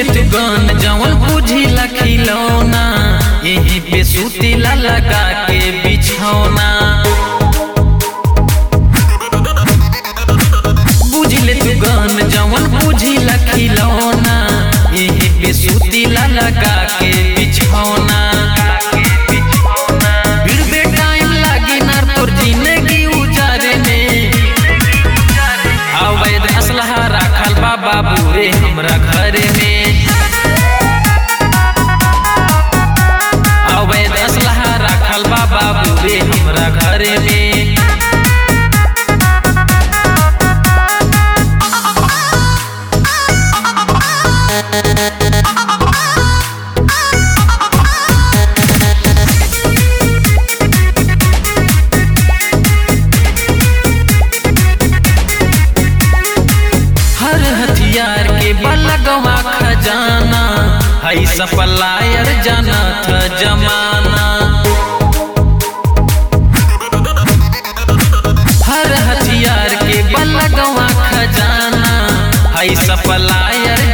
तू गन जवन बुझिला खिलौना, यहीं पे सुतीला लगा के बिछौना। बुझिले तू गन जवन बुझिला खिलौना, यहीं पे सुतीला लगा के बिछौना। बाबू रे हमरा घर में अवैध असलहा राखल बा बाबू रे हमरा घर में। हथियार के बलगवा खजाना, हई सप्लायर जानत जमाना। हर हथियार के बलगवा खजाना, हई सप्लायर